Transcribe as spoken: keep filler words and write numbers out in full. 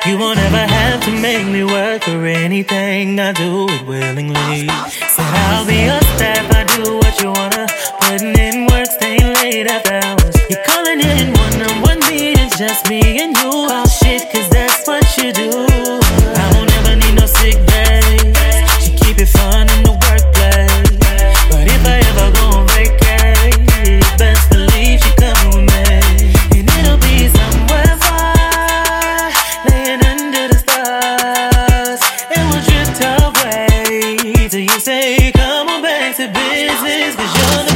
You won't ever have to make me work for anything. I do it willingly. Said I'll be your staff. I do what you wanna. Putting in work, staying late after hours. You're calling in one-on-one meetings, just me and you. Oh shit, cause that's what you do. I won't ever need no sick days. She keep it fun in the workplace. But if I ever go on vacay, best believe she come with me. And it'll be somewhere far, laying under the stars. And we'll drift away till you say, come on back to business, cause you're the